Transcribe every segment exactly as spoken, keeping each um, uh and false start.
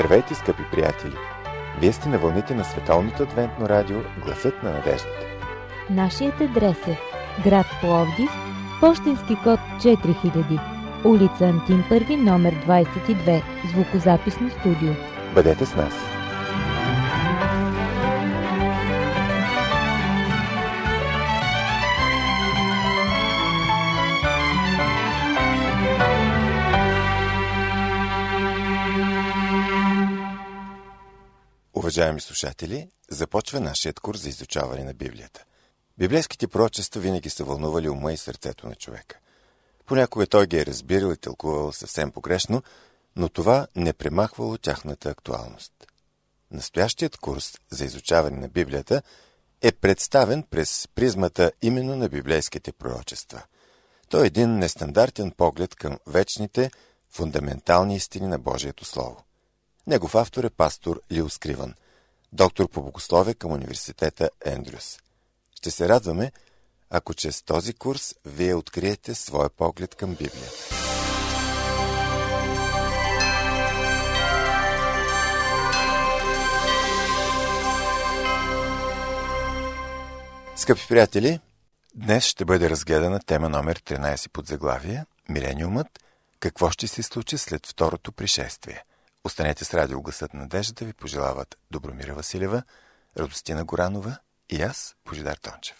Здравейте, скъпи приятели! Вие сте на вълните на Световното адвентно радио Гласът на надеждата. Нашият адрес е град Пловдив, пощенски код четири хиляди, улица Антим първи, номер двадесет и две, звукозаписно студио. Бъдете с нас! Уважаеми слушатели, започва нашият курс за изучаване на Библията. Библейските пророчества винаги са вълнували ума и сърцето на човека. Понякога той ги е разбирал и тълкувал съвсем погрешно, но това не премахвало тяхната актуалност. Настоящият курс за изучаване на Библията е представен през призмата именно на библейските пророчества. Той е един нестандартен поглед към вечните, фундаментални истини на Божието Слово. Негов автор е пастор Лил Скривън, доктор по богословие към университета Ендрюс. Ще се радваме, ако чрез този курс вие откриете своя поглед към Библията. Скъпи приятели, днес ще бъде разгледана тема номер тринадесет под заглавие Милениумът. Какво ще се случи след второто пришествие? Останете с радио Гласът на надеждата, ви пожелават Добромира Василева, Радостина Горанова и аз, Божидар Тончев.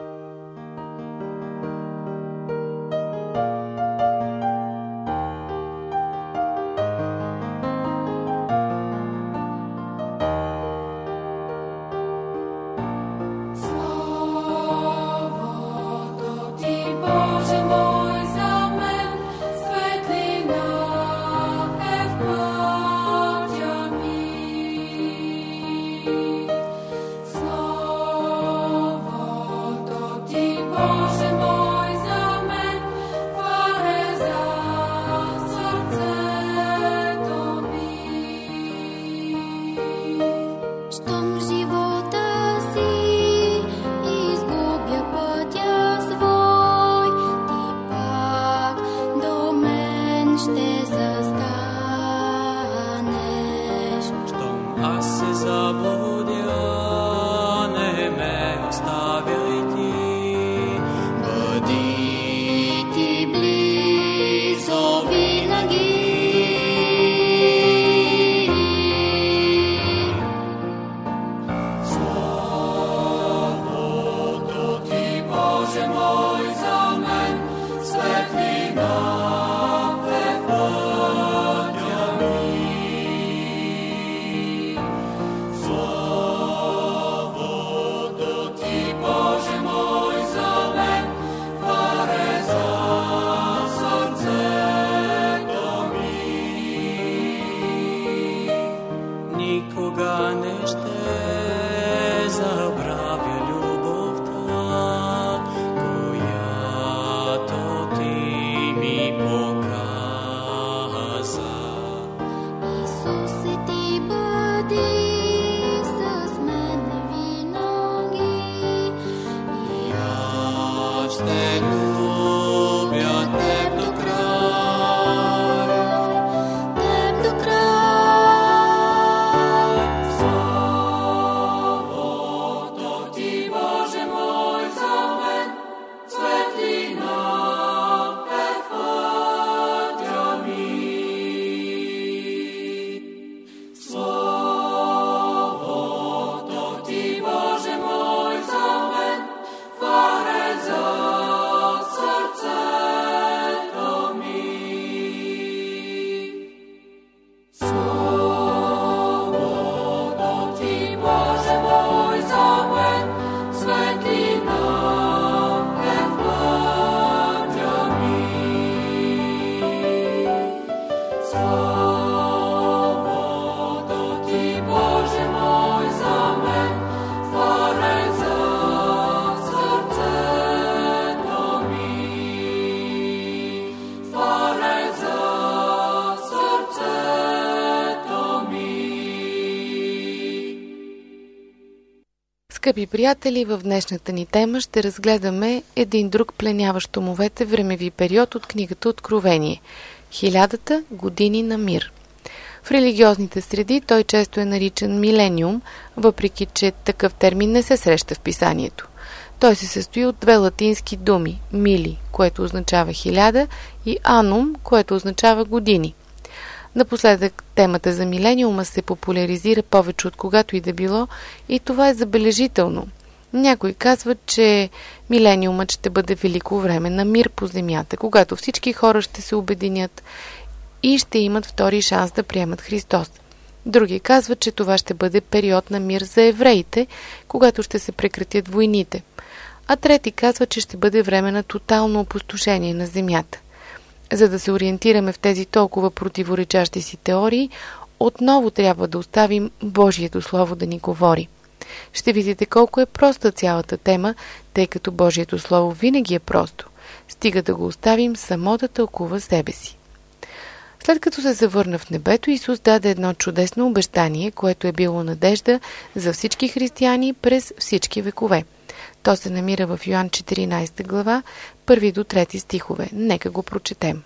Скъпи приятели, в днешната ни тема ще разгледаме един друг пленяващ умовете времеви период от книгата Откровение – Хилядата години на мир. В религиозните среди той често е наричан милениум, въпреки че такъв термин не се среща в писанието. Той се състои от две латински думи – мили, което означава хиляда, и анум, което означава години. Напоследък темата за милениума се популяризира повече от когато и да било, и това е забележително. Някои казват, че милениумът ще бъде велико време на мир по земята, когато всички хора ще се обединят и ще имат втори шанс да приемат Христос. Други казват, че това ще бъде период на мир за евреите, когато ще се прекратят войните. А трети казват, че ще бъде време на тотално опустошение на земята. За да се ориентираме в тези толкова противоречащи си теории, отново трябва да оставим Божието Слово да ни говори. Ще видите колко е проста цялата тема, тъй като Божието Слово винаги е просто. Стига да го оставим само да тълкува себе си. След като се завърна в небето, Исус даде едно чудесно обещание, което е било надежда за всички християни през всички векове. То се намира в Йоан четиринадесета глава, първи до трети стихове. Нека го прочетем.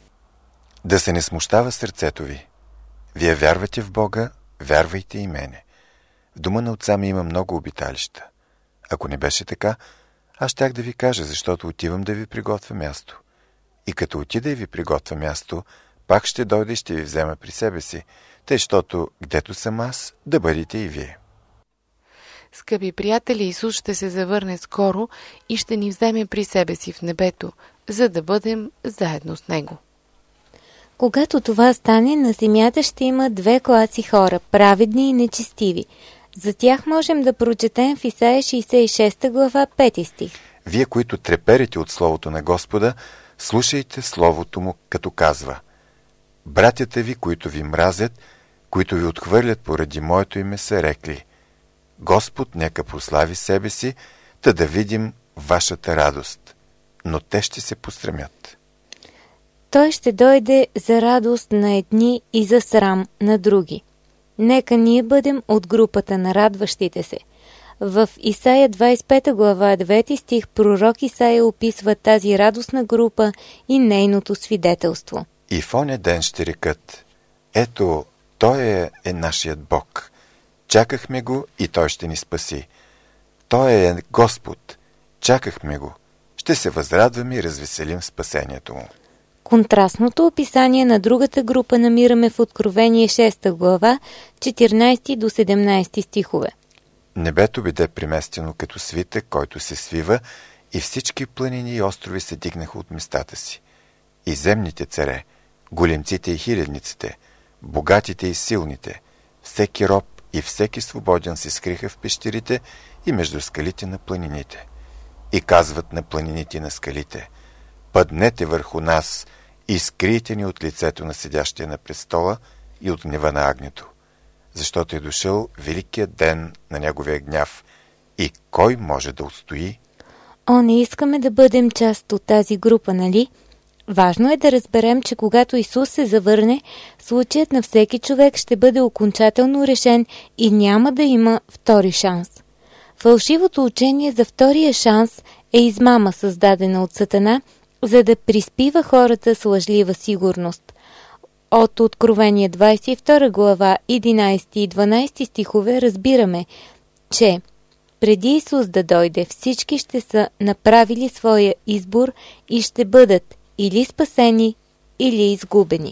Да се не смущава сърцето ви. Вие вярвате в Бога, вярвайте и мене. В дома на отца ми има много обиталища. Ако не беше така, аз щях да ви кажа, защото отивам да ви приготвя място. И като отида и ви приготвя място, пак ще дойда и ще ви взема при себе си, тъй, щото гдето съм аз, да бъдете и вие. Скъпи приятели, Исус ще се завърне скоро и ще ни вземе при себе си в небето, за да бъдем заедно с Него. Когато това стане, на земята ще има две класи хора – праведни и нечестиви. За тях можем да прочетем в Исаия шейсет и шеста глава, пети стих. Вие, които треперите от Словото на Господа, слушайте Словото Му, като казва: братята ви, които ви мразят, които ви отхвърлят поради моето име, са рекли: Господ нека прослави себе си, та да видим вашата радост. Но те ще се посрамят. Той ще дойде за радост на едни и за срам на други. Нека ние бъдем от групата на радващите се. В Исаия двадесет и пета глава, девети стих, пророк Исаия описва тази радостна група и нейното свидетелство. И в оня ден ще рекат: ето, Той е, е нашият Бог. Чакахме го и Той ще ни спаси. Той е Господ. Чакахме го. Ще се възрадваме и развеселим спасението му. Контрастното описание на другата група намираме в Откровение шеста глава, четиринадесети до седемнадесети стихове. Небето биде приместено като свитък, който се свива, и всички планини и острови се дигнаха от местата си. И земните царе, големците и хилядниците, богатите и силните, всеки роб и всеки свободен се скриха в пещерите и между скалите на планините. И казват на планините и на скалите: паднете върху нас и скрийте ни от лицето на седящия на престола и от гнева на агнето, защото е дошъл великият ден на неговия гняв. И кой може да устои? О, не искаме да бъдем част от тази група, нали? Важно е да разберем, че когато Исус се завърне, случаят на всеки човек ще бъде окончателно решен и няма да има втори шанс. Фалшивото учение за втория шанс е измама, създадена от Сатана, за да приспива хората с лъжлива сигурност. От Откровение двадесет и втора глава, единадесети и дванадесети стихове разбираме, че преди Исус да дойде, всички ще са направили своя избор и ще бъдат или спасени, или изгубени.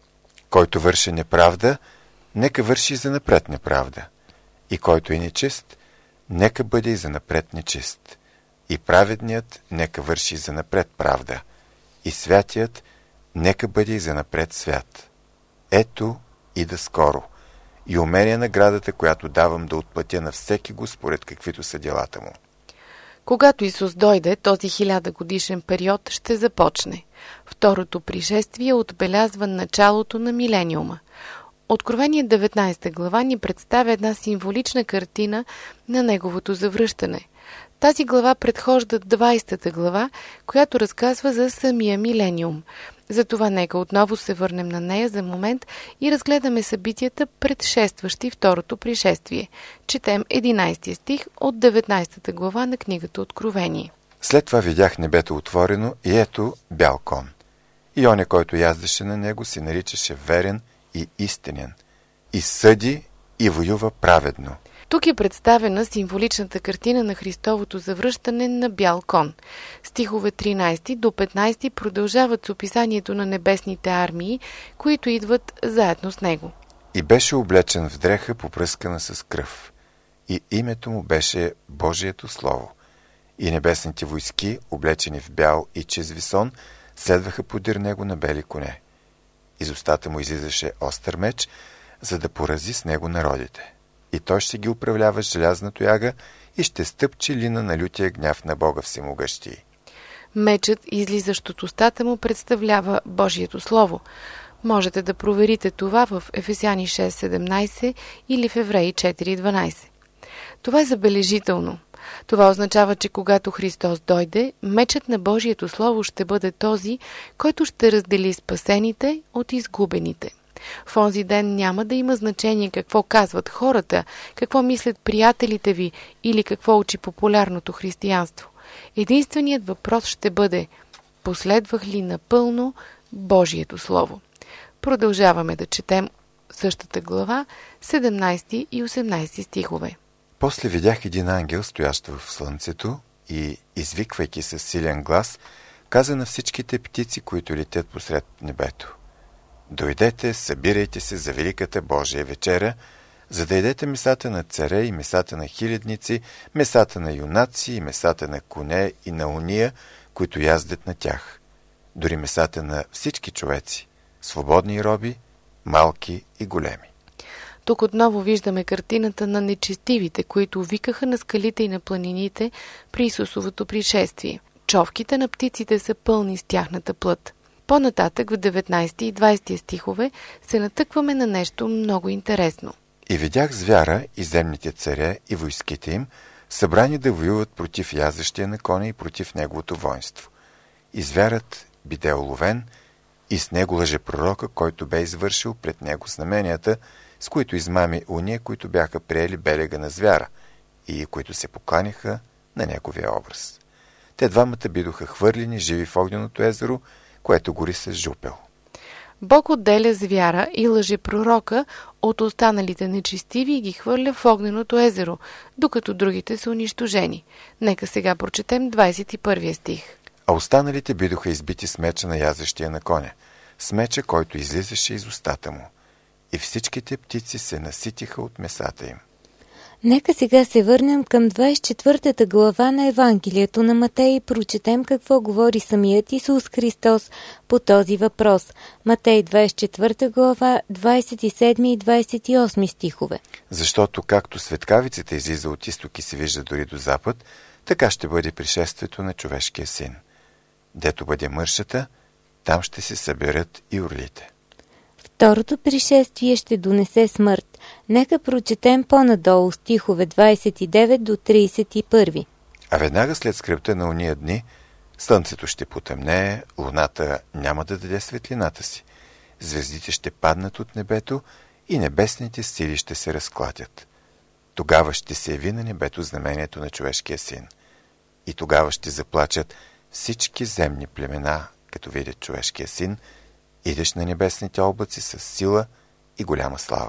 Който върши неправда, нека върши и занапред неправда. И който е нечист, нека бъде и занапред нечист. И праведният нека върши и занапред правда. И святият нека бъде и занапред свят. Ето, ида скоро. И умеря наградата, която давам да отплатя на всеки го според каквито са делата му. Когато Исус дойде, този хилядогодишен период ще започне. Второто пришествие отбелязва началото на милениума. Откровение деветнадесета глава ни представя една символична картина на неговото завръщане. Тази глава предхожда двадесета глава, която разказва за самия милениум. Затова нека отново се върнем на нея за момент и разгледаме събитията, предшестващи второто пришествие. Четем единадесети стих от деветнадесета глава на книгата Откровение. След това видях небето отворено и ето бял кон. И оня, който яздеше на него, се наричаше Верен и истинен, и съди и воюва праведно. Тук е представена символичната картина на Христовото завръщане на бял кон. Стихове тринайсети до петнайсети продължават с описанието на небесните армии, които идват заедно с него. И беше облечен в дреха, попръскана с кръв. И името му беше Божието Слово. И небесните войски, облечени в бял и чист висон, следваха подир него на бели коне. Из устата му излизаше остър меч, за да порази с него народите. И той ще ги управлява с желязна тояга и ще стъпчи лина на лютия гняв на Бога Всемогъщий. Мечът, излизащ от устата му, представлява Божието Слово. Можете да проверите това в Ефесяни шест седемнайсет или в Евреи четири дванайсет. Това е забележително. Това означава, че когато Христос дойде, мечът на Божието Слово ще бъде този, който ще раздели спасените от изгубените. В онзи ден няма да има значение какво казват хората, какво мислят приятелите ви или какво учи популярното християнство. Единственият въпрос ще бъде: последвах ли напълно Божието Слово? Продължаваме да четем същата глава, седемнайсети и осемнайсети стихове. После видях един ангел, стоящ в слънцето, и, извиквайки със силен глас, каза на всичките птици, които летят посред небето: дойдете, събирайте се за великата Божия вечеря, за да ядете месата на царе и месата на хилядници, месата на юнаци и месата на коне и на уния, които яздят на тях, дори месата на всички човеци, свободни и роби, малки и големи. Тук отново виждаме картината на нечестивите, които викаха на скалите и на планините при Исусовото пришествие. Човките на птиците са пълни с тяхната плът. По-нататък в деветнайсети и двайсети стихове се натъкваме на нещо много интересно. И видях звяра и земните царе и войските им, събрани да воюват против язещия на коня и против неговото воинство. И звярат биде уловен, и с него лъже пророка, който бе извършил пред него знаменията, с които измами уния, които бяха приели белега на звяра и които се покланяха на неговия образ. Те двамата бидоха хвърлени живи в огненото езеро, което гори с жупел. Бог отделя звяра и лъже пророка от останалите нечестиви и ги хвърля в огненото езеро, докато другите са унищожени. Нека сега прочетем двайсет и първи стих. А останалите бидоха избити с меча на язещия на коня, с меча, който излизаше из устата му. И всичките птици се наситиха от месата им. Нека сега се върнем към двайсет и четвъртата глава на Евангелието на Матей и прочетем какво говори самият Исус Христос по този въпрос. Матей двайсет и четвърта глава, двайсет и седми и двайсет и осми стихове. Защото както светкавицата излиза от изток и се вижда дори до запад, така ще бъде пришествието на човешкия син. Дето бъде мършата, там ще се съберат и орлите. Второто пришествие ще донесе смърт. Нека прочетем по-надолу стихове двайсет и девет до трийсет и първи. А веднага след скръбта на уния дни, слънцето ще потъмнее, луната няма да даде светлината си, звездите ще паднат от небето и небесните сили ще се разклатят. Тогава ще се яви на небето знамението на човешкия син. И тогава ще заплачат всички земни племена, като видят човешкия син, идеш на небесните облаци с сила и голяма слава.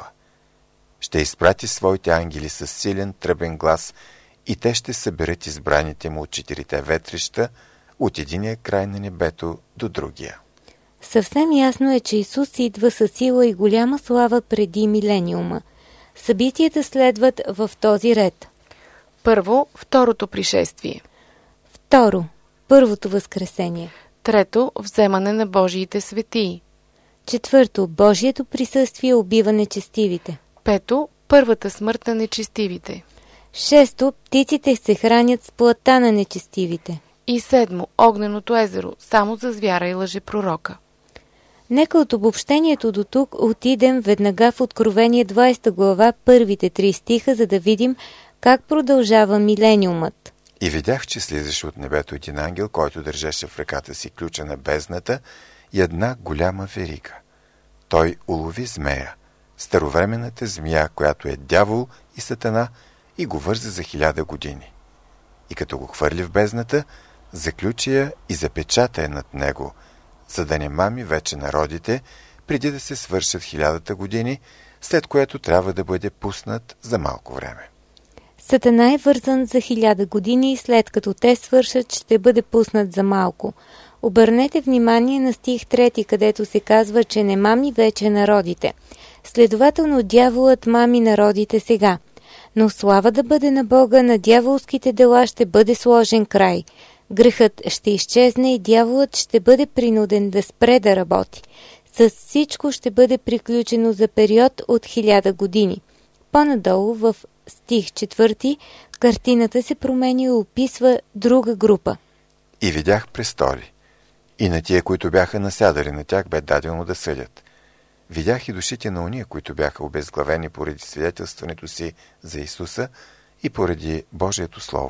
Ще изпрати своите ангели с силен тръбен глас и те ще съберат избраните му от четирите ветрища от единия край на небето до другия. Съвсем ясно е, че Исус идва със сила и голяма слава преди милениума. Събитията следват в този ред. Първо, второто пришествие. Второ, първото възкресение. Трето, вземане на Божиите светии. Четвърто, Божието присъствие убива нечестивите. Пето, първата смърт на нечестивите. Шесто, птиците се хранят с плътта на нечестивите. И седмо, огненото езеро, само за звяра и лъжепророка. Нека от обобщението до тук отидем веднага в Откровение двайсета глава, първите три стиха, за да видим как продължава милениумът. И видях, че слизаше от небето един ангел, който държеше в ръката си ключа на бездната и една голяма верига. Той улови змея, старовременната змия, която е дявол и сатана, и го върза за хиляда години. И като го хвърли в бездната, заключи я и запечата я над него, за да не мами вече народите, преди да се свършат хилядата години, след което трябва да бъде пуснат за малко време. Сатана е вързан за хиляда години и след като те свършат, ще бъде пуснат за малко. Обърнете внимание на стих трети, където се казва, че не мами вече народите. Следователно, дяволът мами народите сега. Но слава да бъде на Бога, на дяволските дела ще бъде сложен край. Грехът ще изчезне и дяволът ще бъде принуден да спре да работи. С всичко ще бъде приключено за период от хиляда години. По-надолу в стих четвърти картината се променя и описва друга група. И видях престоли. И на тия, които бяха насядали на тях, бе дадено да съдят. Видях и душите на уния, които бяха обезглавени поради свидетелстването си за Исуса и поради Божието Слово.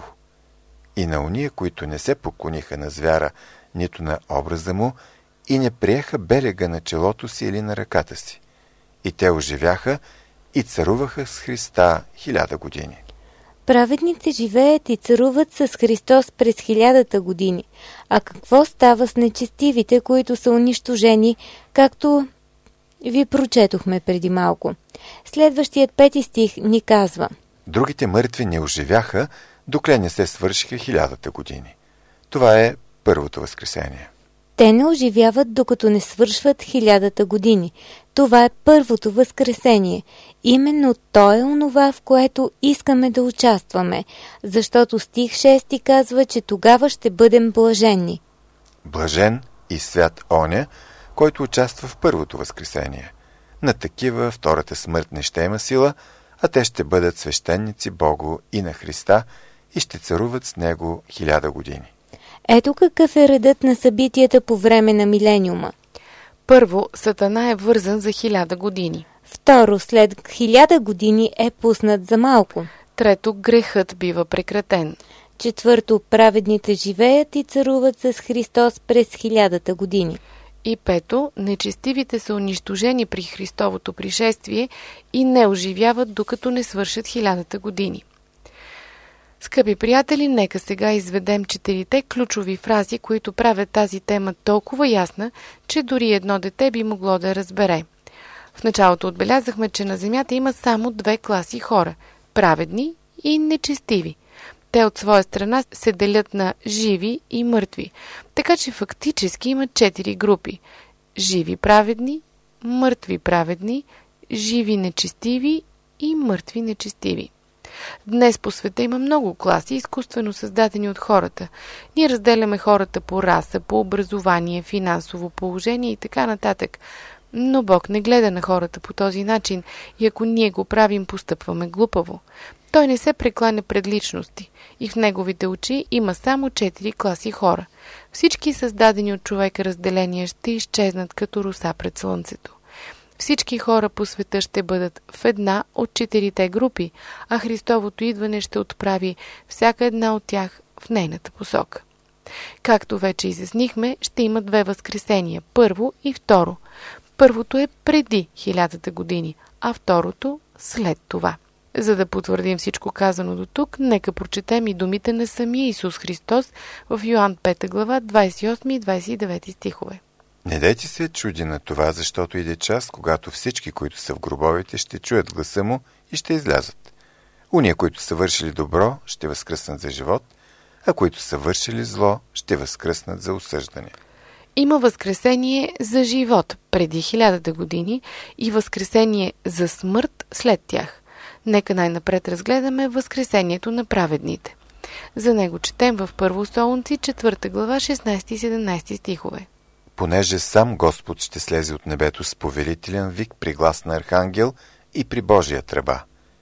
И на уния, които не се поклониха на звяра, нито на образа му, и не приеха белега на челото си или на ръката си. И те оживяха и царуваха с Христа хиляда години. Праведните живеят и царуват с Христос през хилядата години. А какво става с нечестивите, които са унищожени, както ви прочетохме преди малко? Следващият пети стих ни казва: Другите мъртви не оживяха, докле не се свършиха хилядата години. Това е първото възкресение. Те не оживяват, докато не свършват хилядата години. Това е първото възкресение. Именно то е онова, в което искаме да участваме, защото стих шести казва, че тогава ще бъдем блаженни. Блажен и свят оня, който участва в първото възкресение. На такива втората смърт не ще има сила, а те ще бъдат свещеници Богу и на Христа и ще царуват с Него хиляда години. Ето какъв е редът на събитията по време на милениума. Първо, Сатана е вързан за хиляда години. Второ, след хиляда години е пуснат за малко. Трето, грехът бива прекратен. Четвърто, праведните живеят и царуват с Христос през хилядата години. И пето, нечестивите са унищожени при Христовото пришествие и не оживяват, докато не свършат хилядата години. Скъпи приятели, нека сега изведем четирите ключови фрази, които правят тази тема толкова ясна, че дори едно дете би могло да разбере. В началото отбелязахме, че на земята има само две класи хора – праведни и нечестиви. Те от своя страна се делят на живи и мъртви, така че фактически има четири групи – живи праведни, мъртви праведни, живи нечестиви и мъртви нечестиви. Днес по света има много класи, изкуствено създадени от хората. Ние разделяме хората по раса, по образование, финансово положение и така нататък. Но Бог не гледа на хората по този начин и ако ние го правим, постъпваме глупаво. Той не се прекланя пред личности и в неговите очи има само четири класи хора. Всички създадени от човека разделения ще изчезнат като роса пред слънцето. Всички хора по света ще бъдат в една от четирите групи, а Христовото идване ще отправи всяка една от тях в нейната посока. Както вече изяснихме, ще има две възкресения – първо и второ. Първото е преди хилядата години, а второто след това. За да потвърдим всичко казано до тук, нека прочетем и думите на самия Исус Христос в Йоан пета глава, двадесет и осми и двадесет и девети стихове. Не дайте се чуди на това, защото иде час, когато всички, които са в гробовете, ще чуят гласа му и ще излязат. Уния, които са вършили добро, ще възкръснат за живот, а които са вършили зло, ще възкръснат за осъждане. Има възкресение за живот преди хилядата години и възкресение за смърт след тях. Нека най-напред разгледаме възкресението на праведните. За него четем в Първо Солунци, четвърта глава, шестнадесети и седемнадесети стихове. Понеже сам Господ ще слезе от небето с повелителен вик при глас на архангел и при Божия тръба.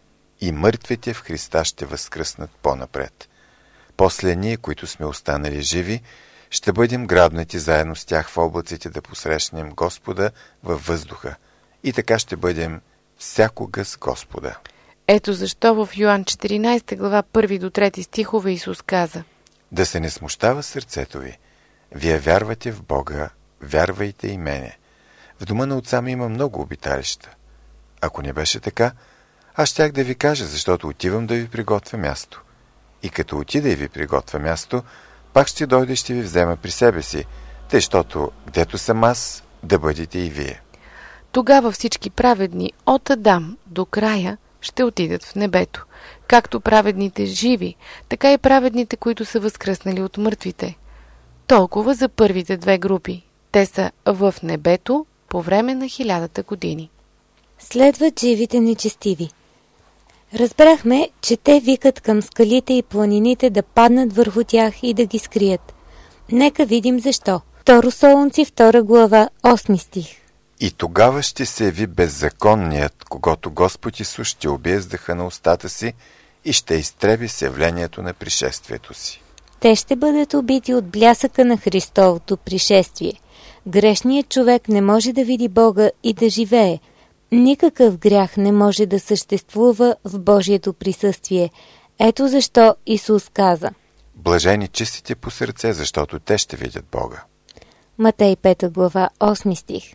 И мъртвите в Христа ще възкръснат по-напред. После ние, които сме останали живи, ще бъдем грабнати заедно с тях в облаците да посрещнем Господа във въздуха. И така ще бъдем всякога с Господа. Ето защо в Йоан четиринадесета глава, първи до трети стихове Исус каза: Да се не смущава сърцето ви. Вие вярвате в Бога, вярвайте и мене. В дома на отца ми има много обиталища. Ако не беше така, аз щях да ви кажа, защото отивам да ви приготвя място. И като отида и ви приготвя място, пак ще дойда и ще ви взема при себе си, тъй, щото гдето съм аз, да бъдете и вие. Тогава всички праведни от Адам до края ще отидат в небето. Както праведните живи, така и праведните, които са възкръснали от мъртвите. Толкова за първите две групи. Те са в небето по време на хилядата години. Следват живите нечестиви. Разбрахме, че те викат към скалите и планините да паднат върху тях и да ги скрият. Нека видим защо. Второ Солунци, втора глава, осми стих. И тогава ще се яви беззаконният, когато Господ Исус ще убие с дъха на устата си и ще изтреби с явлението на пришествието си. Те ще бъдат убити от блясъка на Христовото пришествие. Грешният човек не може да види Бога и да живее. Никакъв грях не може да съществува в Божието присъствие. Ето защо Исус каза: Блажени чистите по сърце, защото те ще видят Бога. Матей пета глава, осми стих.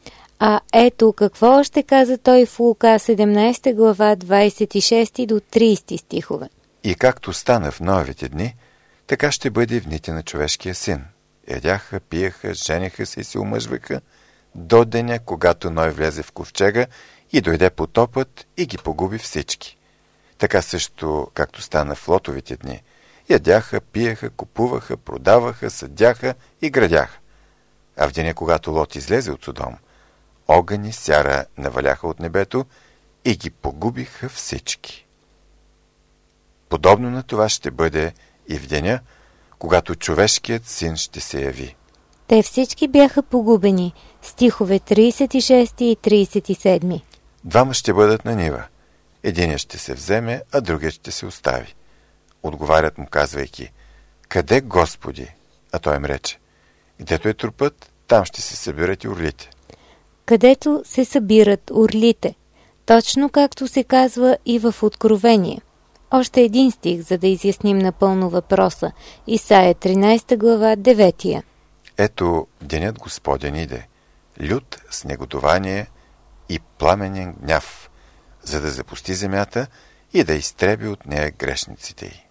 А ето какво още каза той в Лука седемнадесета глава, двадесет и шести до тридесети стихове. И както стана в Ноевите дни, така ще бъде и в дните на човешкия син. Ядяха, пиеха, женеха се и се омъжваха до деня, когато Ной влезе в ковчега и дойде потопът и ги погуби всички. Така също, както стана в Лотовите дни. Ядяха, пиеха, купуваха, продаваха, съдяха и градяха. А в деня, когато Лот излезе от Содом, огън и сяра наваляха от небето и ги погубиха всички. Подобно на това ще бъде и в деня, когато човешкият син ще се яви. Те всички бяха погубени. Стихове тридесет и шести и тридесет и седми. Двама ще бъдат на нива. Единият ще се вземе, а другият ще се остави. Отговарят му, казвайки: Къде, Господи? А той им рече: Гдето е трупът, там ще се събират и орлите. Където се събират орлите. Точно както се казва и в Откровение. Още един стих, за да изясним напълно въпроса. Исаия тринадесета глава, деветия. Ето, денят Господен иде, лют с негодование и пламенен гняв, за да запусти земята и да изтреби от нея грешниците й.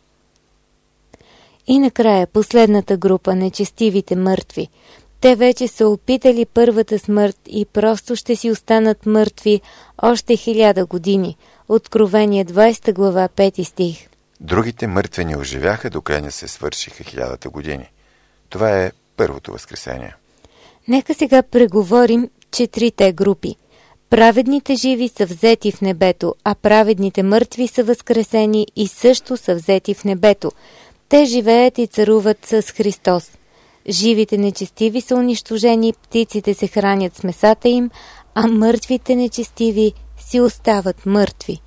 И накрая последната група, нечестивите мъртви. Те вече са опитали първата смърт и просто ще си останат мъртви още хиляда години. Откровение двадесета глава, пети стих. Другите мъртвени оживяха, докрай не се свършиха хилядата години. Това е първото възкресение. Нека сега преговорим четирите групи. Праведните живи са взети в небето, а праведните мъртви са възкресени и също са взети в небето. Те живеят и царуват с Христос. Живите нечестиви са унищожени, птиците се хранят с месата им, а мъртвите нечестиви си остават мъртви.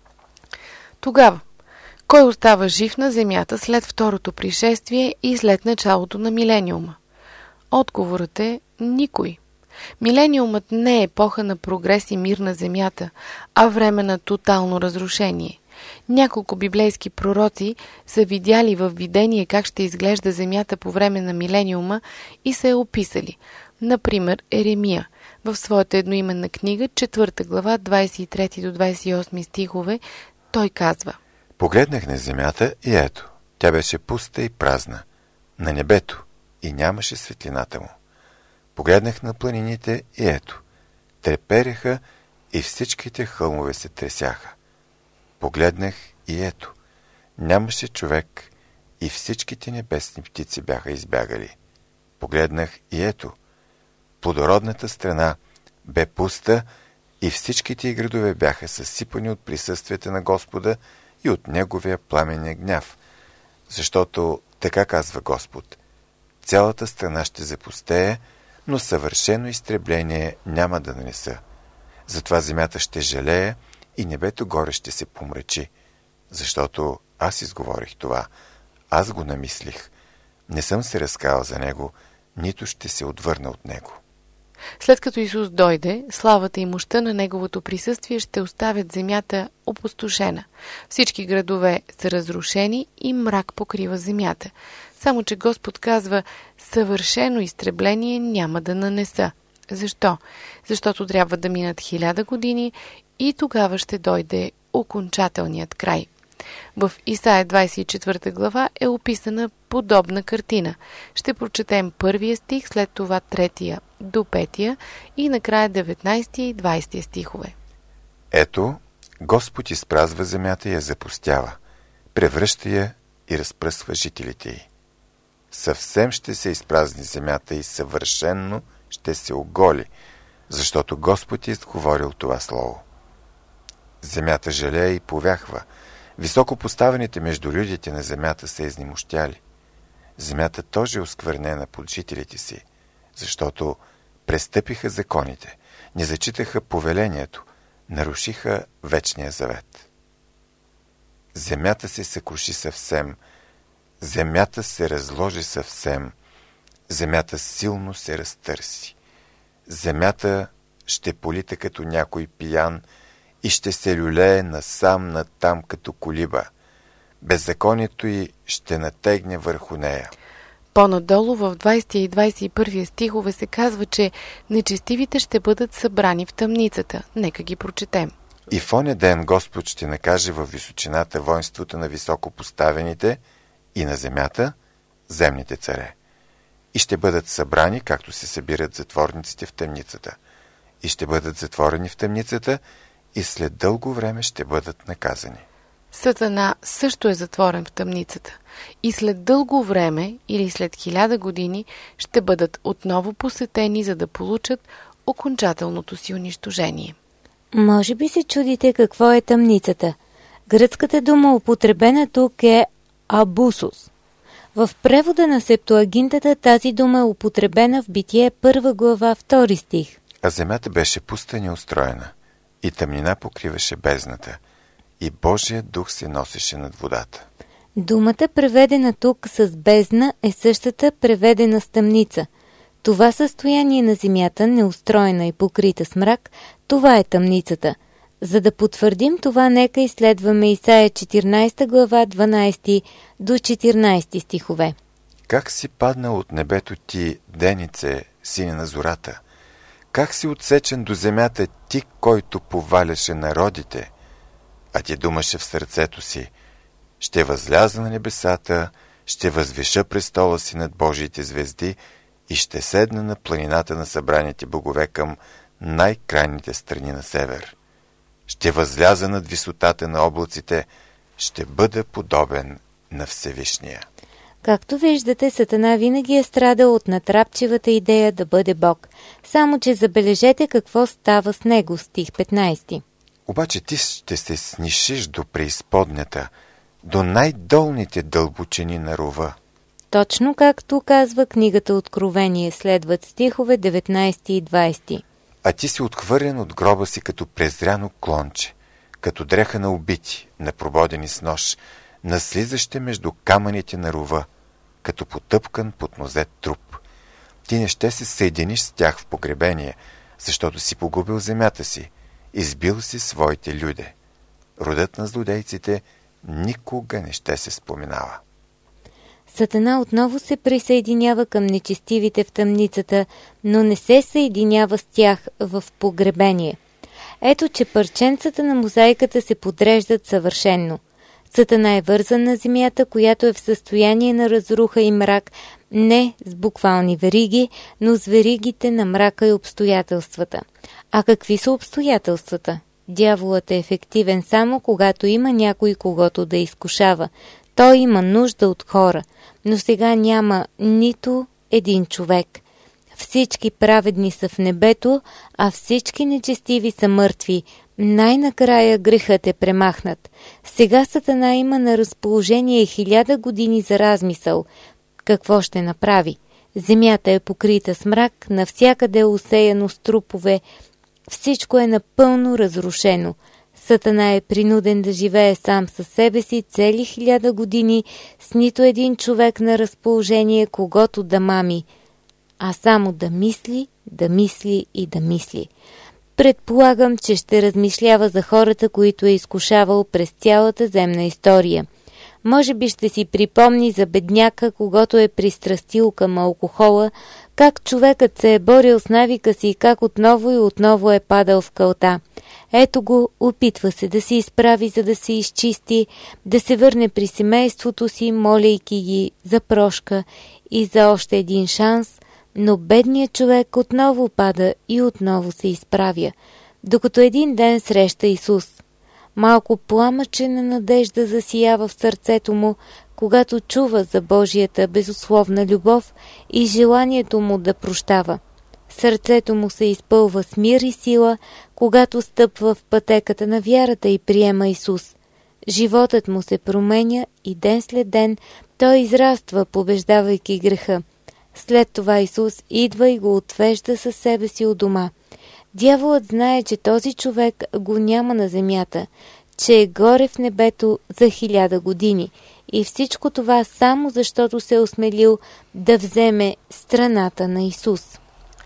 Тогава, кой остава жив на земята след второто пришествие и след началото на милениума? Отговорът е никой. Милениумът не е епоха на прогрес и мир на земята, а време на тотално разрушение. Няколко библейски пророци са видяли във видение как ще изглежда земята по време на милениума и са я описали. Например, Еремия в своята едноименна книга, четвърта глава, двадесет и трети до двадесет и осми стихове, той казва: Погледнах на земята и ето, тя беше пуста и празна, на небето и нямаше светлината му. Погледнах на планините и ето, трепереха и всичките хълмове се тресяха. Погледнах и ето, нямаше човек и всичките небесни птици бяха избягали. Погледнах и ето, плодородната страна бе пуста и всичките й градове бяха съсипани от присъствието на Господа и от Неговия пламенен гняв. Защото, така казва Господ, цялата страна ще запустее, но съвършено изтребление няма да нанеса. Затова земята ще жалее и небето горе ще се помрачи. Защото аз изговорих това, аз го намислих. Не съм се разкал за него, нито ще се отвърна от него. След като Исус дойде, славата и мощта на Неговото присъствие ще оставят земята опустошена. Всички градове са разрушени и мрак покрива земята. Само че Господ казва: съвършено изтребление няма да нанеса. Защо? Защото трябва да минат хиляда години и тогава ще дойде окончателният край. В Исаия двадесет и четвърта глава е описана подобна картина. Ще прочетем първия стих, след това третия до петия и накрая деветнайсети и двайсети стихове. Ето, Господ изпразва земята и я запустява, превръща я и разпръсва жителите й. Съвсем ще се изпразни земята и съвършенно ще се оголи, защото Господ е изговорил това слово. Земята жалее и повяхва. Високо поставените между людите на земята са изнемощяли. Земята тоже е осквернена под жителите си, защото престъпиха законите, не зачитаха повелението, нарушиха вечния завет. Земята се съкруши съвсем, земята се разложи съвсем, земята силно се разтърси. Земята ще полита като някой пиян и ще се люлее насам натам като колиба. Беззаконието й ще натегне върху нея. По-надолу в двайсети и двайсет и първи стихове се казва, че нечестивите ще бъдат събрани в тъмницата. Нека ги прочетем. И в оня ден Господ ще накаже във височината воинството на високо поставените и на земята земните царе. И ще бъдат събрани, както се събират затворниците в тъмницата. И ще бъдат затворени в тъмницата и след дълго време ще бъдат наказани. Сатана също е затворен в тъмницата и след дълго време или след хиляда години ще бъдат отново посетени, за да получат окончателното си унищожение. Може би се чудите какво е тъмницата. Гръцката дума, употребена тук, е абусус. В превода на Септуагинтата тази дума е употребена в Битие първа глава, втори стих. А земята беше пуста и неустроена, и тъмнина покриваше бездната, и Божия дух се носеше над водата. Думата, преведена тук с бездна, е същата преведена с тъмница. Това състояние на земята, неустроена и покрита с мрак, това е тъмницата. За да потвърдим това, нека изследваме Исаия четиринайсета глава, дванайсети до четиринайсети стихове. Как си паднал от небето ти, денице, сине на зората? Как си отсечен до земята ти, който поваляше народите? А ти думаше в сърцето си: ще възляза на небесата, ще възвиша престола си над Божиите звезди и ще седна на планината на събраните богове към най-крайните страни на север. Ще възляза над висотата на облаците, ще бъда подобен на Всевишния. Както виждате, Сатана винаги е страдал от натрапчивата идея да бъде Бог. Само че забележете какво става с него, стих петнайсети. Обаче ти ще се снишиш до преизподнята, до най-долните дълбочини на рова. Точно както казва книгата Откровение, следват стихове деветнайсети и двайсети. А ти си отхвърлен от гроба си като презряно клонче, като дреха на убити, на прободени с нож, наслизаще между камъните на рова, като потъпкан под нозе труп. Ти не ще се съединиш с тях в погребение, защото си погубил земята си, избил си своите люде. Родът на злодейците никога не ще се споменава. Сатана отново се присъединява към нечестивите в тъмницата, но не се съединява с тях в погребение. Ето, че парченцата на мозайката се подреждат съвършенно. Сатана е вързан на земята, която е в състояние на разруха и мрак, не с буквални вериги, но с веригите на мрака и обстоятелствата. А какви са обстоятелствата? Дяволът е ефективен само когато има някой, когото да изкушава. Той има нужда от хора, но сега няма нито един човек. Всички праведни са в небето, а всички нечестиви са мъртви. Най-накрая грехът е премахнат. Сега Сатана има на разположение хиляда години за размисъл. Какво ще направи? Земята е покрита с мрак, навсякъде е усеяно с трупове. Всичко е напълно разрушено. Сатана е принуден да живее сам със себе си цели хиляда години, с нито един човек на разположение, когото да мами, а само да мисли, да мисли и да мисли. Предполагам, че ще размишлява за хората, които е изкушавал през цялата земна история. Може би ще си припомни за бедняка, когато е пристрастил към алкохола, как човекът се е борил с навика си и как отново и отново е падал в кълта. Ето го, опитва се да се изправи, за да се изчисти, да се върне при семейството си, молейки ги за прошка и за още един шанс, но бедният човек отново пада и отново се изправя, докато един ден среща Исус. Малко пламъче на надежда засиява в сърцето му, когато чува за Божията безусловна любов и желанието му да прощава. Сърцето му се изпълва с мир и сила, когато стъпва в пътеката на вярата и приема Исус. Животът му се променя и ден след ден той израства, побеждавайки греха. След това Исус идва и го отвежда със себе си у дома. Дяволът знае, че този човек го няма на земята, че е горе в небето за хиляда години. И всичко това само защото се е осмелил да вземе страната на Исус.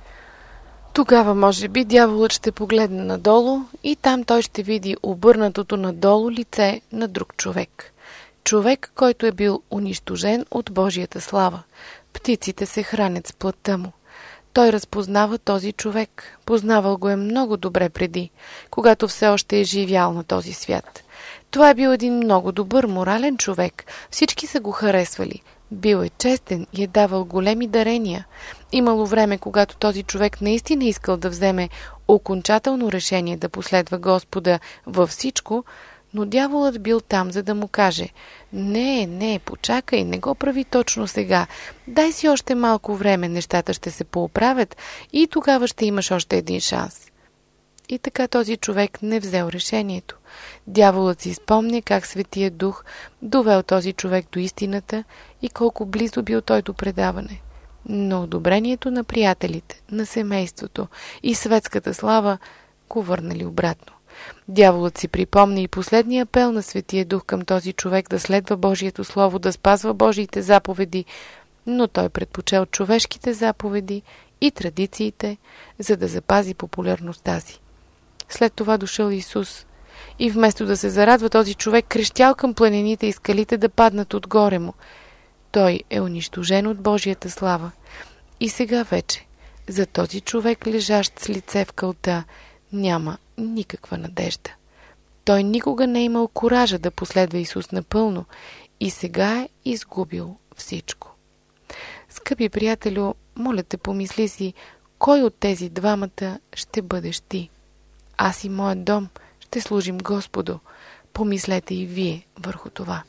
Тогава, може би, дяволът ще погледне надолу и там той ще види обърнатото надолу лице на друг човек. Човек, който е бил унищожен от Божията слава. Птиците се хранят с плътта му. Той разпознава този човек. Познавал го е много добре преди, когато все още е живял на този свят. Това е бил един много добър, морален човек. Всички са го харесвали. Бил е честен и е давал големи дарения. Имало време, когато този човек наистина искал да вземе окончателно решение да последва Господа във всичко, но дяволът бил там, за да му каже: не, не, почакай, не го прави точно сега. Дай си още малко време, нещата ще се пооправят и тогава ще имаш още един шанс. И така този човек не взел решението. Дяволът си спомня как Светия Дух довел този човек до истината и колко близо бил той до предаване. Но одобрението на приятелите, на семейството и светската слава го върнали обратно. Дяволът си припомни и последния апел на Светия Дух към този човек да следва Божието Слово, да спазва Божиите заповеди, но той предпочел човешките заповеди и традициите, за да запази популярността си. След това дошъл Исус и вместо да се зарадва този човек, крещял към планините и скалите да паднат отгоре му. Той е унищожен от Божията слава. И сега вече за този човек, лежащ с лице в кълта, няма никаква надежда. Той никога не е имал куража да последва Исус напълно и сега е изгубил всичко. Скъпи приятелю, моля те, помисли си, кой от тези двамата ще бъдеш ти? Аз и моят дом ще служим Господу. Помислете и вие върху това.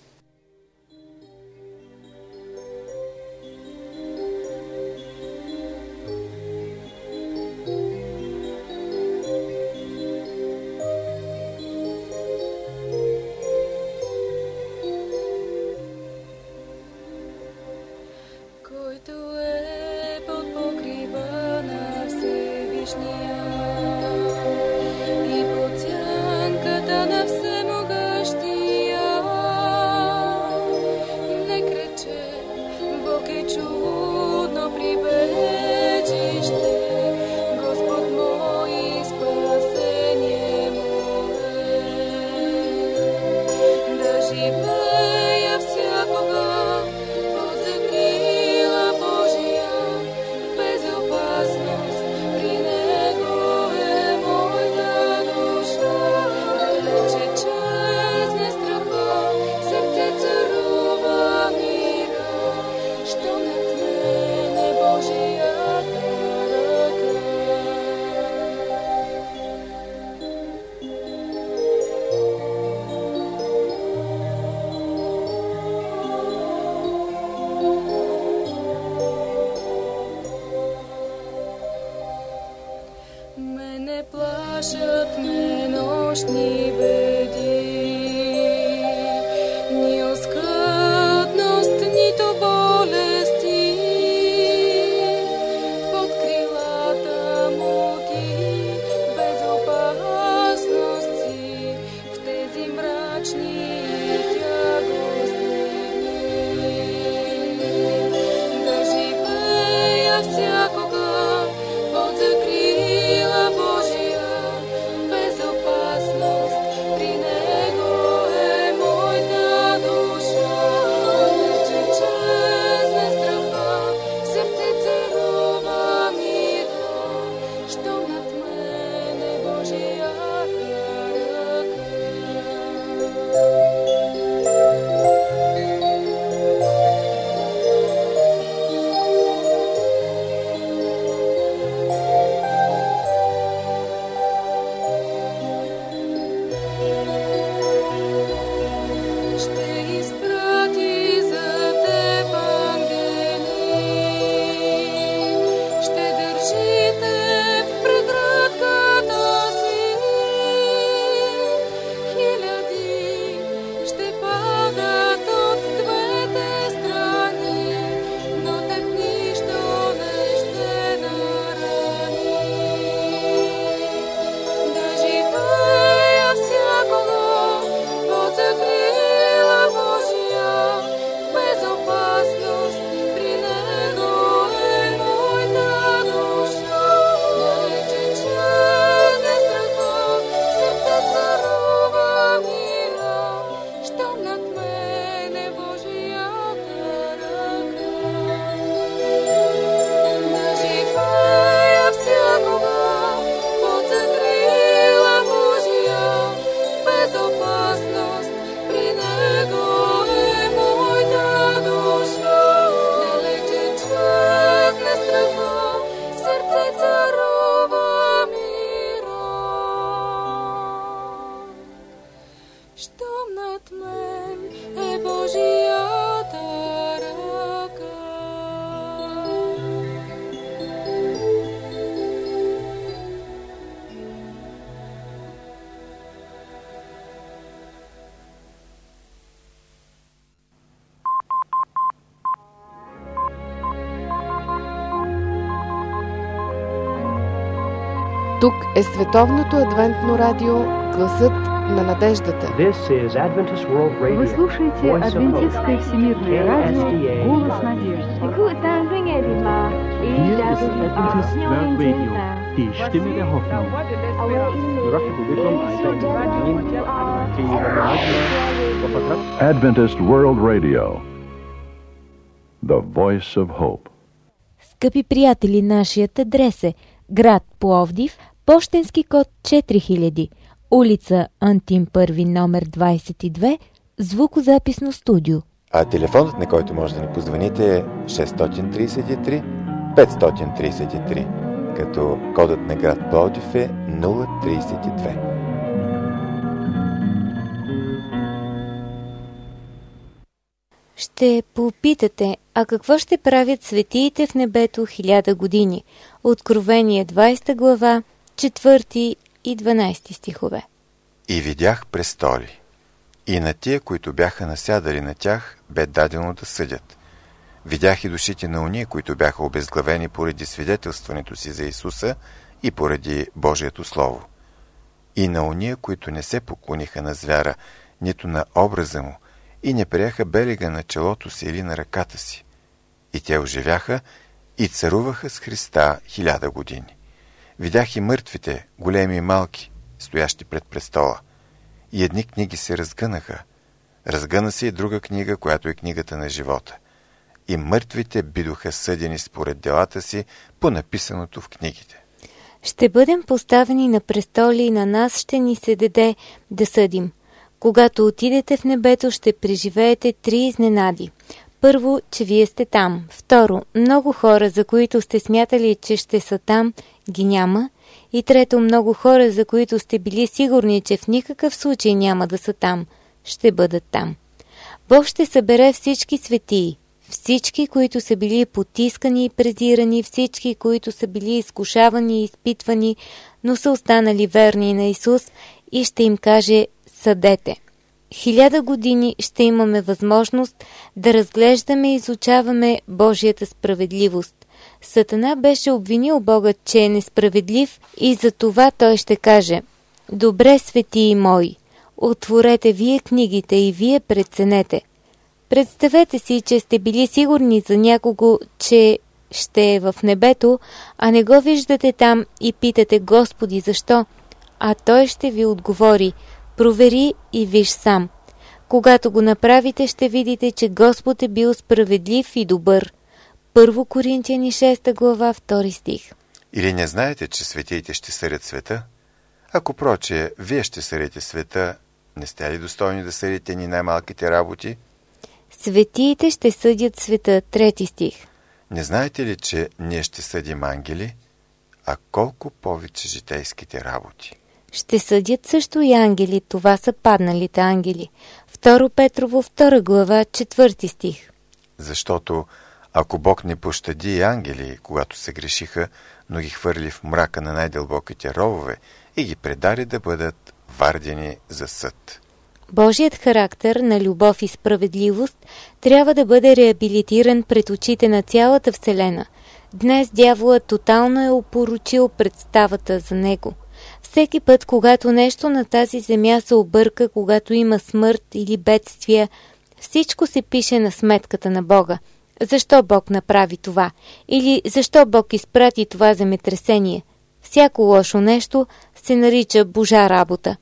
Под закрила Божия, безопасност Тук е Световното адвентно радио Гласът на надеждата. Вы слушаете Адвентистское всемирное радио Голос надежды. Adventist World Radio, the voice of hope. Скъпи приятели, нашият адрес е град Пловдив, пощенски код четири хиляди, улица Антим първи, номер двадесет и две, звукозаписно студио. А телефонът, на който може да ни позвоните, е шест три три пет три три, като кодът на град Пловдив е нула тридесет и две. Ще попитате, а какво ще правят светиите в небето хиляда години? Откровение двадесета глава, четвърти и дванадесети стихове. И видях престоли, и на тия, които бяха насядали на тях, бе дадено да съдят. Видях и душите на уния, които бяха обезглавени поради свидетелстването си за Исуса и поради Божието Слово. И на уния, които не се поклониха на звяра, нито на образа му, и не приеха белега на челото си или на ръката си. И те оживяха и царуваха с Христа хиляда години. Видях и мъртвите, големи и малки, стоящи пред престола. И едни книги се разгънаха. Разгъна се и друга книга, която е книгата на живота. И мъртвите бидоха съдени според делата си по написаното в книгите. Ще бъдем поставени на престоли и на нас ще ни се даде да съдим. Когато отидете в небето, ще преживеете три изненади. Първо, че вие сте там. Второ, много хора, за които сте смятали, че ще са там, ги няма. И трето, много хора, за които сте били сигурни, че в никакъв случай няма да са там, ще бъдат там. Бог ще събере всички светии, всички, които са били потискани и презирани, всички, които са били изкушавани и изпитвани, но са останали верни на Исус, и ще им каже: съдете. Хиляда години ще имаме възможност да разглеждаме и изучаваме Божията справедливост. Сатана беше обвинил Бога, че е несправедлив, и за това той ще каже: добре, светии мои, отворете вие книгите и вие преценете. Представете си, че сте били сигурни за някого, че ще е в небето, а не го виждате там и питате: Господи, защо? А той ще ви отговори: провери и виж сам. Когато го направите, ще видите, че Господ е бил справедлив и добър. Първо Коринтияни шеста глава, втори стих. Или не знаете, че светиите ще съдят света? Ако проче, вие ще съдите света, не сте ли достойни да съдите ни най-малките работи? Светиите ще съдят света, трети стих. Не знаете ли, че ние ще съдим ангели? А колко повече житейските работи? Ще съдят също и ангели, това са падналите ангели. Второ Петрово, втора глава, четвърти стих. Защото ако Бог не пощади и ангели, когато се грешиха, но ги хвърли в мрака на най-дълбоките ровове и ги предаде да бъдат вардени за съд. Божият характер на любов и справедливост трябва да бъде реабилитиран пред очите на цялата Вселена. Днес дяволът тотално е опорочил представата за него. Всеки път, когато нещо на тази земя се обърка, когато има смърт или бедствия, всичко се пише на сметката на Бога. Защо Бог направи това? Или защо Бог изпрати това земетресение? Всяко лошо нещо се нарича Божа работа.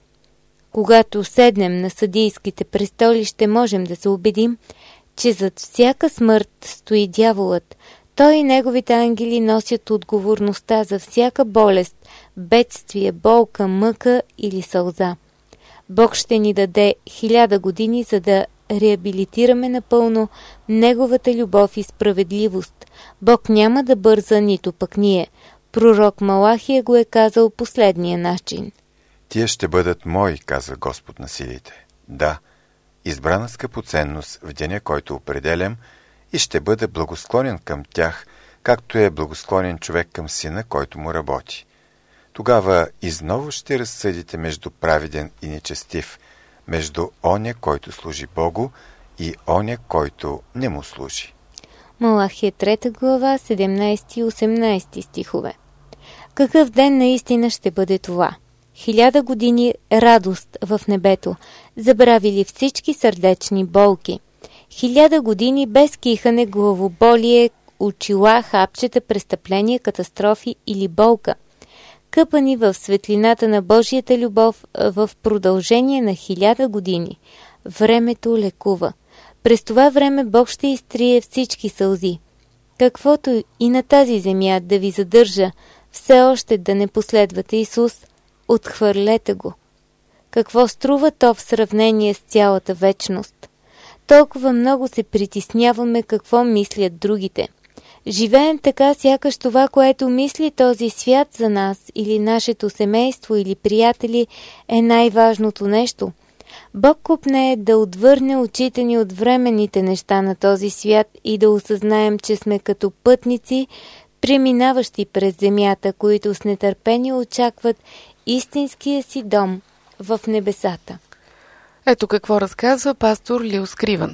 Когато седнем на съдийските престоли, ще можем да се убедим, че зад всяка смърт стои дяволът. Той и неговите ангели носят отговорността за всяка болест, бедствие, болка, мъка или сълза. Бог ще ни даде хиляда години, за да реабилитираме напълно неговата любов и справедливост. Бог няма да бърза, нито пък ние. Пророк Малахия го е казал последния начин. Тия ще бъдат мои, казва Господ на силите. Да, избрана скъпоценност в деня, който определям, и ще бъде благосклонен към тях, както е благосклонен човек към сина, който му работи. Тогава изново ще разсъдите между праведен и нечестив, между оня, който служи Богу, и оня, който не му служи. Малахия трета глава, седемнадесети и осемнадесети стихове. Какъв ден наистина ще бъде това? Хиляда години радост в небето, забравили всички сърдечни болки. Хиляда години без кихане, главоболие, очила, хапчета, престъпления, катастрофи или болка. Къпани в светлината на Божията любов в продължение на хиляда години. Времето лекува. През това време Бог ще изтрие всички сълзи. Каквото и на тази земя да ви задържа, все още да не последвате Исус, отхвърлете го. Какво струва то в сравнение с цялата вечност? Толкова много се притесняваме какво мислят другите. Живеем така, сякаш това, което мисли този свят за нас или нашето семейство или приятели, е най-важното нещо. Бог копнее да отвърне очите ни от временните неща на този свят и да осъзнаем, че сме като пътници, преминаващи през земята, които с нетърпение очакват истинския си дом в небесата. Ето какво разказва пастор Лил Скривън.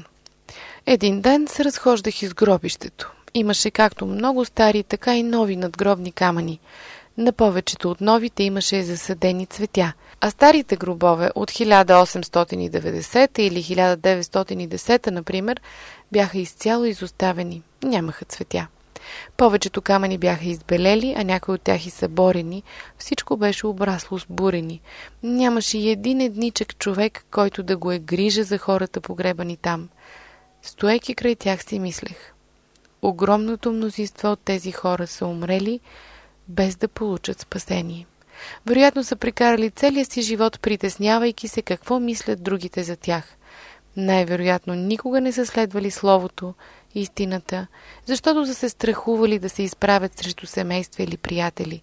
Един ден се разхождах из гробището. Имаше както много стари, така и нови надгробни камъни. На повечето от новите имаше засадени цветя, а старите гробове от хиляда осемстотин и деветдесета или хиляда деветстотин и десета, например, бяха изцяло изоставени, нямаха цветя. Повечето камъни бяха избелели, а някои от тях и съборени, всичко беше обрасло с бурени. Нямаше и един едничък човек, който да го е грижа за хората погребани там. Стоейки край тях си мислех. Огромното мнозинство от тези хора са умрели, без да получат спасение. Вероятно са прекарали целия си живот, притеснявайки се какво мислят другите за тях. Най-вероятно никога не са следвали словото, истината, защото са се страхували да се изправят срещу семейства или приятели.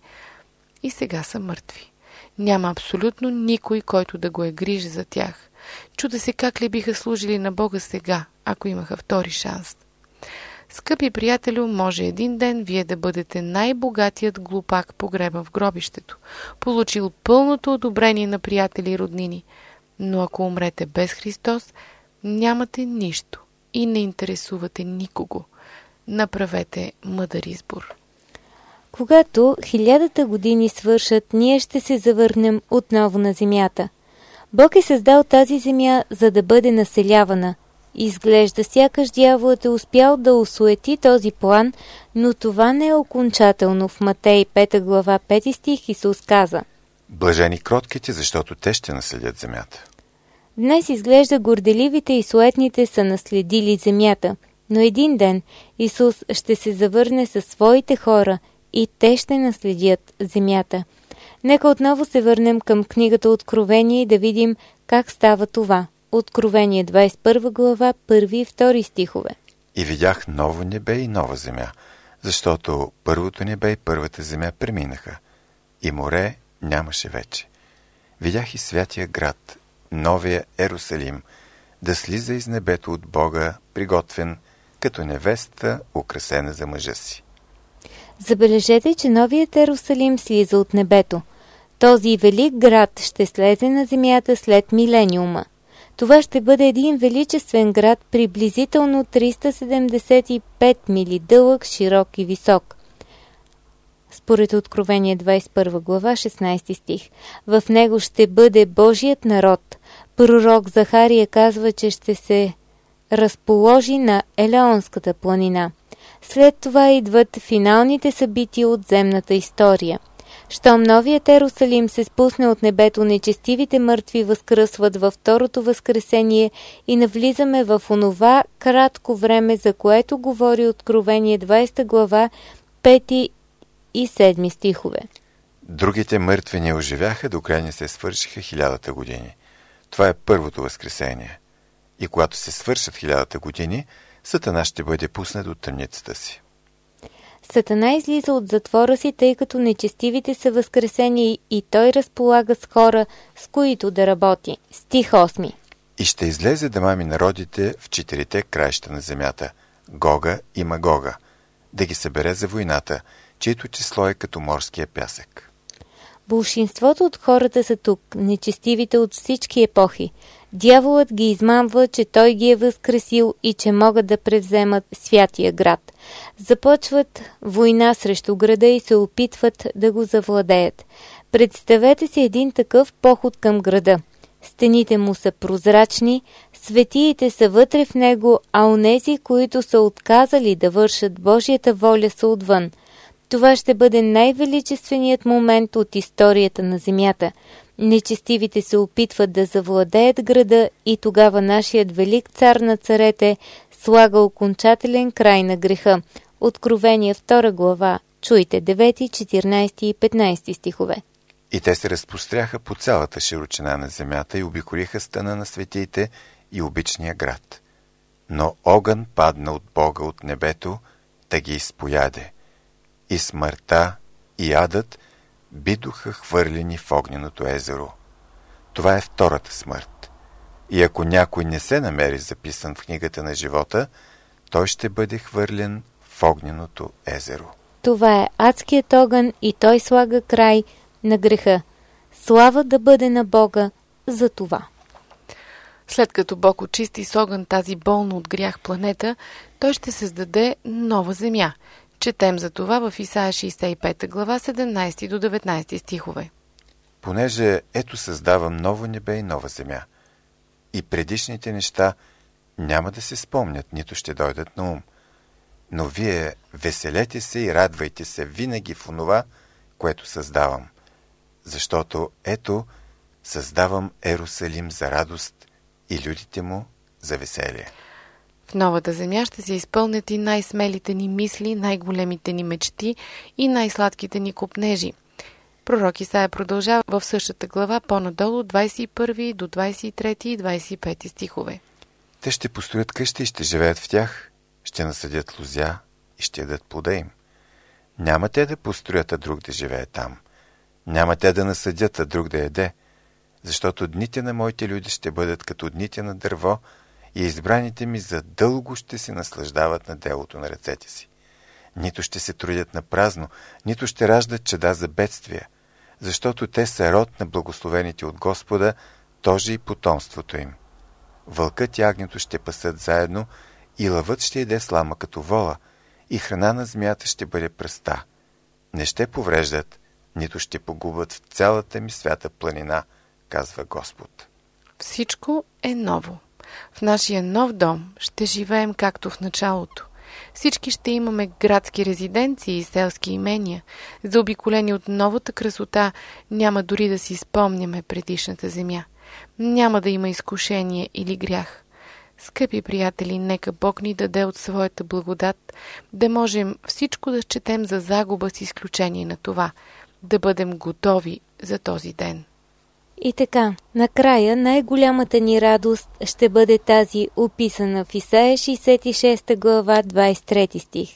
И сега са мъртви. Няма абсолютно никой, който да го е грижа за тях. Чуда се как ли биха служили на Бога сега, ако имаха втори шанс. Скъпи приятелю, може един ден вие да бъдете най-богатият глупак погребан в гробището, получил пълното одобрение на приятели и роднини. Но ако умрете без Христос, нямате нищо и не интересувате никого. Направете мъдър избор. Когато хилядата години свършат, ние ще се завърнем отново на земята. Бог е създал тази земя, за да бъде населявана. Изглежда, сякаш дяволът е успял да осуети този план, но това не е окончателно. В Матей пета глава пети стих Исус каза: Блажени кротките, защото те ще наследят земята. Днес изглежда горделивите и суетните са наследили земята, но един ден Исус ще се завърне със своите хора и те ще наследят земята. Нека отново се върнем към книгата Откровение и да видим как става това. Откровение двадесет и първа глава, първи и втори стихове. И видях ново небе и нова земя, защото първото небе и първата земя преминаха, и море нямаше вече. Видях и святия град, новия Ерусалим, да слиза из небето от Бога, приготвен като невеста, украсена за мъжа си. Забележете, че новият Ерусалим слиза от небето. Този велик град ще слезе на земята след милениума. Това ще бъде един величествен град, приблизително триста седемдесет и пет мили дълъг, широк и висок. Според Откровение двадесет и първа глава, шестнадесети стих. В него ще бъде Божият народ. Пророк Захария казва, че ще се разположи на Елеонската планина. След това идват финалните събития от земната история. Щом новият Ерусалим се спусне от небето, нечестивите мъртви възкръсват във второто възкресение и навлизаме в онова кратко време, за което говори Откровение двадесета глава, пети и седми стихове. Другите мъртви не оживяха, докрай не се свършиха хилядата години. Това е първото възкресение. И когато се свършат хилядата години, Сатана ще бъде пуснат от тъмницата си. Сатана излиза от затвора си, тъй като нечестивите са възкресени и той разполага с хора, с които да работи. Стих осми. И ще излезе да мами народите в четирите краища на земята, Гога и Магога, да ги събере за войната, чието число е като морския пясък. Болшинството от хората са тук, нечестивите от всички епохи. Дяволът ги измамва, че той ги е възкресил и че могат да превземат святия град. Започват война срещу града и се опитват да го завладеят. Представете си един такъв поход към града. Стените му са прозрачни, светиите са вътре в него, а онези, които са отказали да вършат Божията воля, са отвън. Това ще бъде най-величественият момент от историята на земята. Нечестивите се опитват да завладеят града и тогава нашият велик цар на царете слага окончателен край на греха. Откровение втора глава. Чуйте девети, четиринайсети и петнайсети стихове. И те се разпростряха по цялата широчина на земята и обиколиха стана на светиите и обичния град. Но огън падна от Бога от небето, да ги изпояде. И смъртта, и адът бидоха хвърлени в огненото езеро. Това е втората смърт. И ако някой не се намери записан в книгата на живота, той ще бъде хвърлен в огненото езеро. Това е адският огън и той слага край на греха. Слава да бъде на Бога за това. След като Бог очисти с огън тази болна от грях планета, той ще създаде нова земя. Четем за това в Исаия шейсет и пета глава, седемнайсети до деветнайсети стихове. Понеже ето създавам ново небе и нова земя, и предишните неща няма да се спомнят, нито ще дойдат на ум. Но вие веселете се и радвайте се винаги в онова, което създавам. Защото ето създавам Ерусалим за радост и людите му за веселие. В новата земя ще се изпълнят и най-смелите ни мисли, най-големите ни мечти и най-сладките ни копнежи. Пророк Исаия продължава в същата глава по-надолу двайсет и първи до двайсет и трети и двайсет и пети стихове. Те ще построят къщи и ще живеят в тях, ще насъдят лозя и ще ядат плода им. Няма те да построят, а друг да живее там. Няма те да насъдят, а друг да яде, защото дните на моите люди ще бъдат като дните на дърво и избраните ми за дълго ще се наслаждават на делото на ръцете си. Нито ще се трудят на празно, нито ще раждат чада за бедствия, защото те са род на благословените от Господа, тоже и потомството им. Вълкът и агнето ще пасат заедно, и лъвът ще яде слама като вола, и храна на змията ще бъде пръста. Не ще повреждат, нито ще погубят в цялата ми свята планина, казва Господ. Всичко е ново. В нашия нов дом ще живеем както в началото. Всички ще имаме градски резиденции и селски имения. Заобиколени от новата красота, няма дори да си спомняме предишната земя. Няма да има изкушение или грях. Скъпи приятели, нека Бог ни даде от своята благодат да можем всичко да счетем за загуба с изключение на това, да бъдем готови за този ден. И така, накрая най-голямата ни радост ще бъде тази, описана в Исаия шейсет и шеста глава, двайсет и трети стих.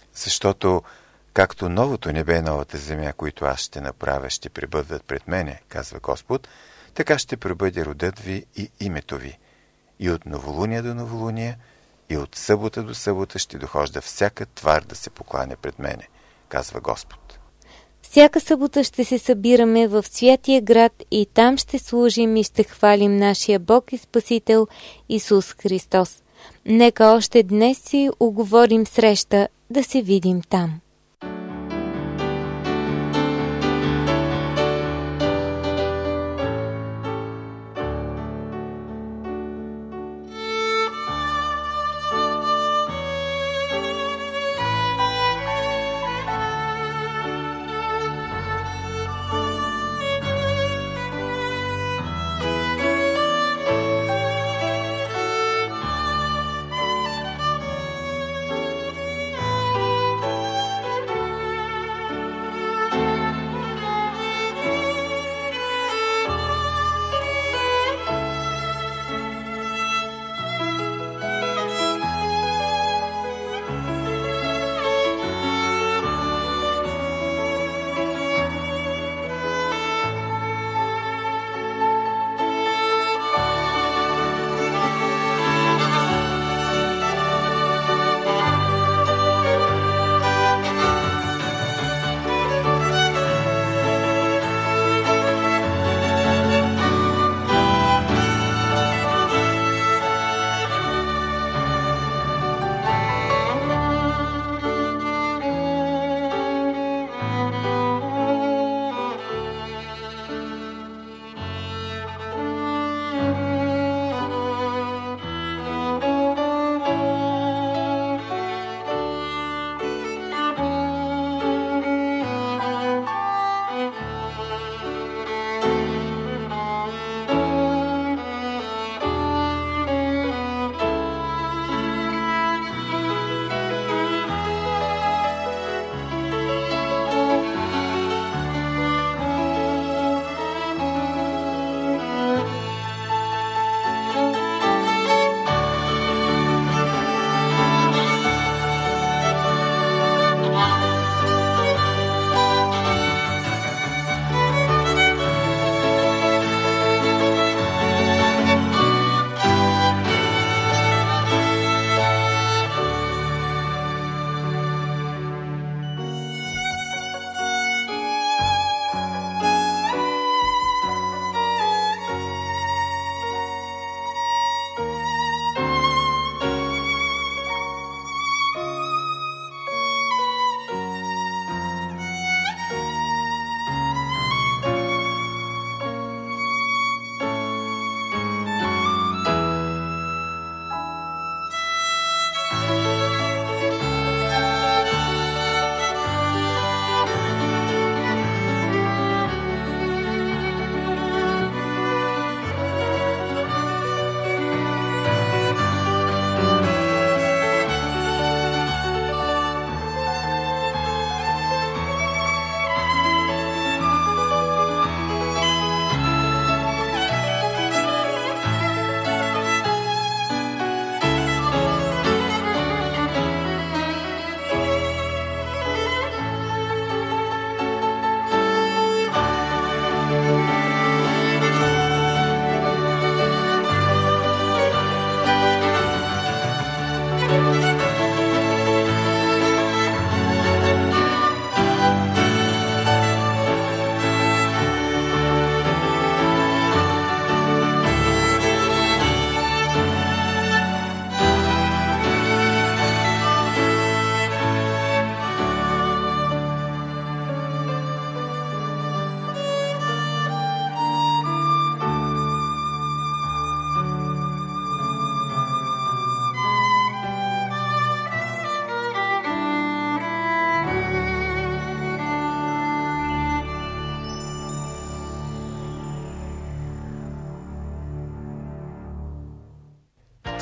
Защото както новото небе и новата земя, които аз ще направя, ще пребъдат пред мене, казва Господ, така ще пребъде родът ви и името ви. И от новолуние до новолуние, и от събота до събота ще дохожда всяка твар да се покланя пред мене, казва Господ. Всяка събота ще се събираме в святия град и там ще служим и ще хвалим нашия Бог и Спасител Исус Христос. Нека още днес си уговорим среща да се видим там.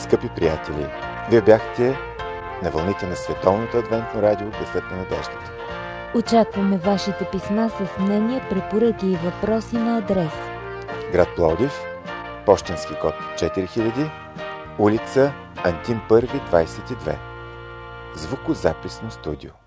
Скъпи приятели, вие бяхте на вълните на Световното адвентно радио Гласът на надеждата. Очакваме вашите писма с мнения, препоръки и въпроси на адрес: град Пловдив, пощенски код четири хиляди, улица Антим първи, двадесет и две. Звукозаписно студио.